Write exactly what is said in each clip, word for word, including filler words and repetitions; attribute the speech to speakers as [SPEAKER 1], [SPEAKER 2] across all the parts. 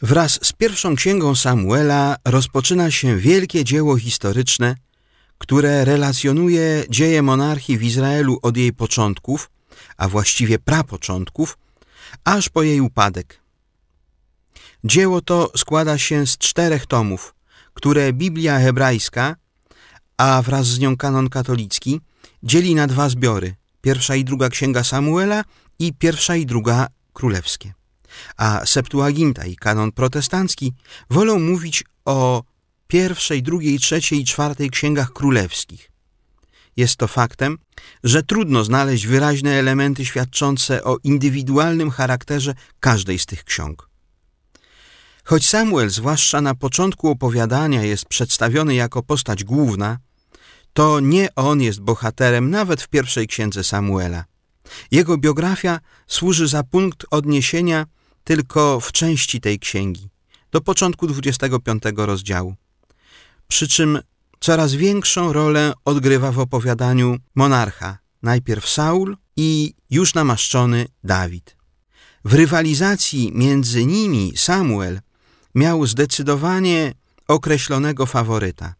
[SPEAKER 1] Wraz z pierwszą księgą Samuela rozpoczyna się wielkie dzieło historyczne, które relacjonuje dzieje monarchii w Izraelu od jej początków, a właściwie prapoczątków, aż po jej upadek. Dzieło to składa się z czterech tomów, które Biblia hebrajska, a wraz z nią kanon katolicki, dzieli na dwa zbiory, pierwsza i druga księga Samuela i pierwsza i druga królewskie. A Septuaginta i kanon protestancki wolą mówić o pierwszej, drugiej, trzeciej i czwartej księgach królewskich. Jest to faktem, że trudno znaleźć wyraźne elementy świadczące o indywidualnym charakterze każdej z tych ksiąg. Choć Samuel, zwłaszcza na początku opowiadania, jest przedstawiony jako postać główna, to nie on jest bohaterem nawet w pierwszej księdze Samuela. Jego biografia służy za punkt odniesienia tylko w części tej księgi, do początku dwudziestego piątego rozdziału. Przy czym coraz większą rolę odgrywa w opowiadaniu monarcha, najpierw Saul i już namaszczony Dawid. W rywalizacji między nimi Samuel miał zdecydowanie określonego faworyta.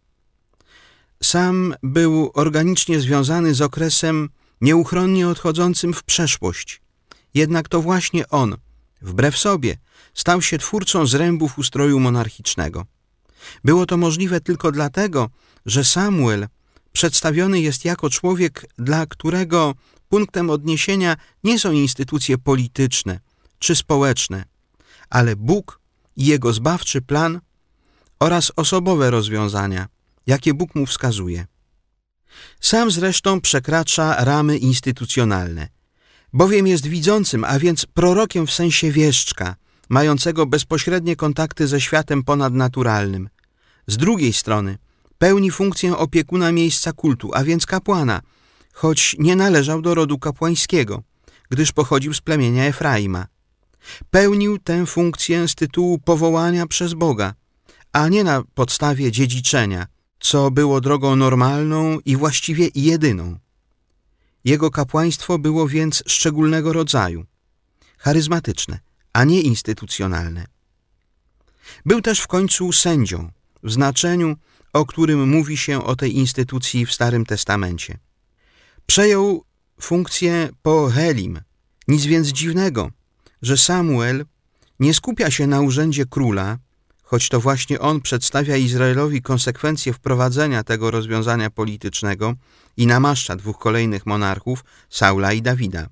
[SPEAKER 1] Sam był organicznie związany z okresem nieuchronnie odchodzącym w przeszłość. Jednak to właśnie on, wbrew sobie, stał się twórcą zrębów ustroju monarchicznego. Było to możliwe tylko dlatego, że Samuel przedstawiony jest jako człowiek, dla którego punktem odniesienia nie są instytucje polityczne czy społeczne, ale Bóg i Jego zbawczy plan oraz osobowe rozwiązania, jakie Bóg mu wskazuje. Sam zresztą przekracza ramy instytucjonalne, bowiem jest widzącym, a więc prorokiem w sensie wieszczka, mającego bezpośrednie kontakty ze światem ponadnaturalnym. Z drugiej strony pełni funkcję opiekuna miejsca kultu, a więc kapłana, choć nie należał do rodu kapłańskiego, gdyż pochodził z plemienia Efraima. Pełnił tę funkcję z tytułu powołania przez Boga, a nie na podstawie dziedziczenia, co było drogą normalną i właściwie jedyną. Jego kapłaństwo było więc szczególnego rodzaju, charyzmatyczne, a nie instytucjonalne. Był też w końcu sędzią, w znaczeniu, o którym mówi się o tej instytucji w Starym Testamencie. Przejął funkcję po Helim. Nic więc dziwnego, że Samuel nie skupia się na urzędzie króla, choć to właśnie on przedstawia Izraelowi konsekwencje wprowadzenia tego rozwiązania politycznego i namaszcza dwóch kolejnych monarchów, Saula i Dawida.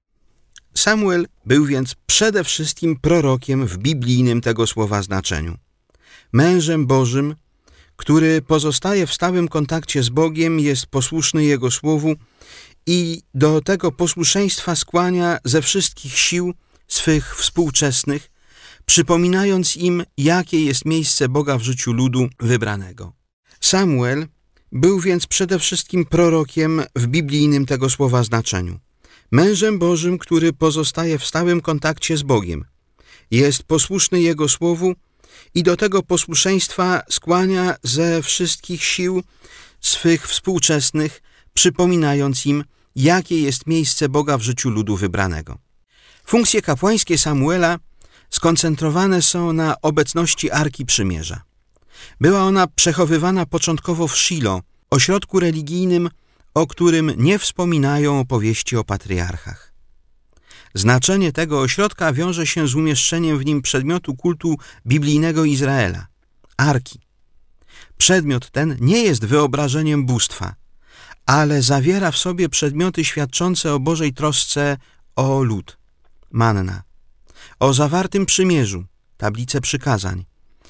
[SPEAKER 1] Samuel był więc przede wszystkim prorokiem w biblijnym tego słowa znaczeniu. Mężem Bożym, który pozostaje w stałym kontakcie z Bogiem, jest posłuszny Jego słowu i do tego posłuszeństwa skłania ze wszystkich sił swych współczesnych, przypominając im, jakie jest miejsce Boga w życiu ludu wybranego. Samuel był więc przede wszystkim prorokiem w biblijnym tego słowa znaczeniu. Mężem Bożym, który pozostaje w stałym kontakcie z Bogiem. Jest posłuszny Jego słowu i do tego posłuszeństwa skłania ze wszystkich sił swych współczesnych, przypominając im, jakie jest miejsce Boga w życiu ludu wybranego. Funkcje kapłańskie Samuela skoncentrowane są na obecności Arki Przymierza. Była ona przechowywana początkowo w Shilo, ośrodku religijnym, o którym nie wspominają opowieści o patriarchach. Znaczenie tego ośrodka wiąże się z umieszczeniem w nim przedmiotu kultu biblijnego Izraela, Arki. Przedmiot ten nie jest wyobrażeniem bóstwa, ale zawiera w sobie przedmioty świadczące o Bożej trosce o lud, manna, o zawartym przymierzu, tablice przykazań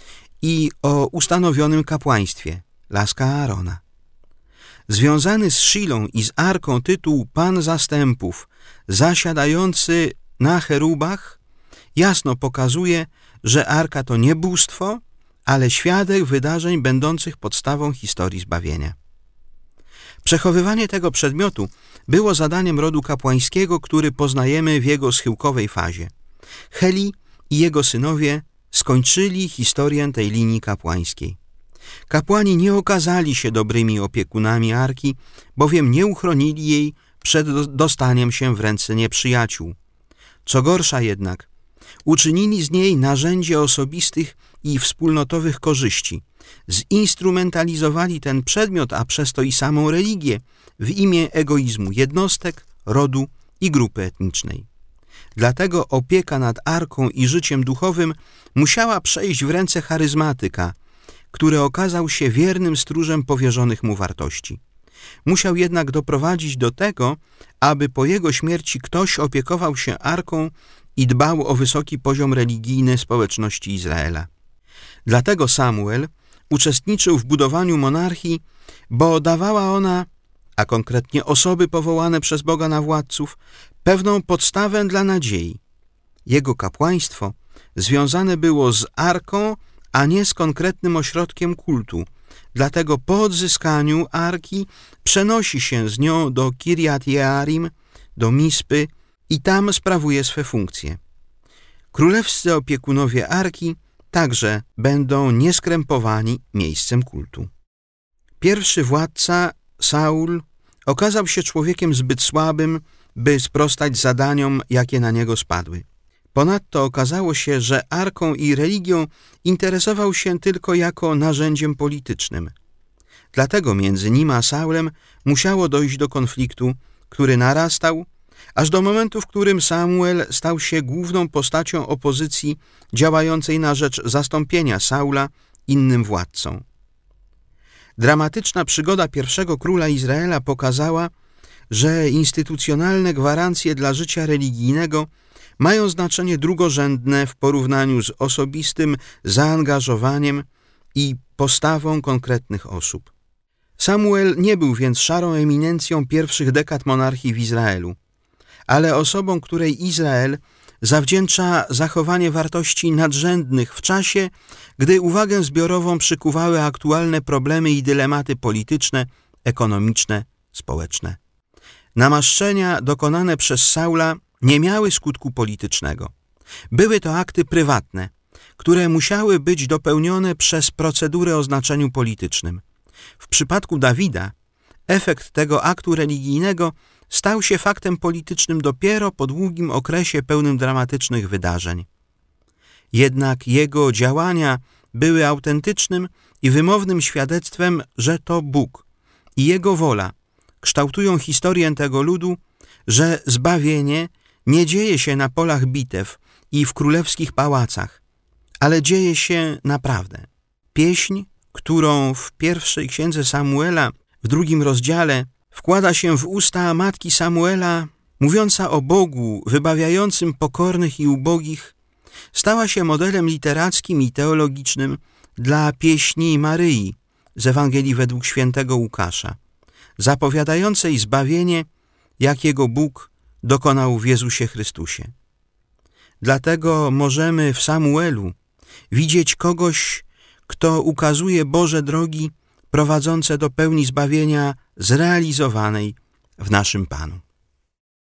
[SPEAKER 1] i o ustanowionym kapłaństwie, laska Aarona. Związany z Shilą i z Arką tytuł Pan Zastępów, zasiadający na cherubach, jasno pokazuje, że Arka to nie bóstwo, ale świadek wydarzeń będących podstawą historii zbawienia. Przechowywanie tego przedmiotu było zadaniem rodu kapłańskiego, który poznajemy w jego schyłkowej fazie. Heli i jego synowie skończyli historię tej linii kapłańskiej. Kapłani nie okazali się dobrymi opiekunami Arki, bowiem nie uchronili jej przed dostaniem się w ręce nieprzyjaciół. Co gorsza jednak, Uczynili z niej narzędzie osobistych i wspólnotowych korzyści. Zinstrumentalizowali ten przedmiot, a przez to i samą religię, w imię egoizmu jednostek, rodu i grupy etnicznej. Dlatego opieka nad arką i życiem duchowym musiała przejść w ręce charyzmatyka, który okazał się wiernym stróżem powierzonych mu wartości. Musiał jednak doprowadzić do tego, aby po jego śmierci ktoś opiekował się arką i dbał o wysoki poziom religijny społeczności Izraela. Dlatego Samuel uczestniczył w budowaniu monarchii, bo dawała ona, a konkretnie osoby powołane przez Boga na władców, pewną podstawę dla nadziei. Jego kapłaństwo związane było z arką, a nie z konkretnym ośrodkiem kultu. Dlatego po odzyskaniu arki przenosi się z nią do Kirjat Jearim, do Mispy i tam sprawuje swe funkcje. Królewscy opiekunowie arki także będą nieskrępowani miejscem kultu. Pierwszy władca, Saul, okazał się człowiekiem zbyt słabym, by sprostać zadaniom, jakie na niego spadły. Ponadto okazało się, że arką i religią interesował się tylko jako narzędziem politycznym. Dlatego między nim a Saulem musiało dojść do konfliktu, który narastał, aż do momentu, w którym Samuel stał się główną postacią opozycji działającej na rzecz zastąpienia Saula innym władcą. Dramatyczna przygoda pierwszego króla Izraela pokazała, że instytucjonalne gwarancje dla życia religijnego mają znaczenie drugorzędne w porównaniu z osobistym zaangażowaniem i postawą konkretnych osób. Samuel nie był więc szarą eminencją pierwszych dekad monarchii w Izraelu, ale osobą, której Izrael zawdzięcza zachowanie wartości nadrzędnych w czasie, gdy uwagę zbiorową przykuwały aktualne problemy i dylematy polityczne, ekonomiczne, społeczne. Namaszczenia dokonane przez Saula nie miały skutku politycznego. Były to akty prywatne, które musiały być dopełnione przez procedury o znaczeniu politycznym. W przypadku Dawida efekt tego aktu religijnego stał się faktem politycznym dopiero po długim okresie pełnym dramatycznych wydarzeń. Jednak jego działania były autentycznym i wymownym świadectwem, że to Bóg i Jego wola kształtują historię tego ludu, że zbawienie nie dzieje się na polach bitew i w królewskich pałacach, ale dzieje się naprawdę. Pieśń, którą w pierwszej księdze Samuela, w drugim rozdziale, wkłada się w usta matki Samuela, mówiąca o Bogu wybawiającym pokornych i ubogich, stała się modelem literackim i teologicznym dla pieśni Maryi z Ewangelii według świętego Łukasza, zapowiadającej zbawienie, jakiego Bóg dokonał w Jezusie Chrystusie. Dlatego możemy w Samuelu widzieć kogoś, kto ukazuje Boże drogi prowadzące do pełni zbawienia zrealizowanej w naszym Panu.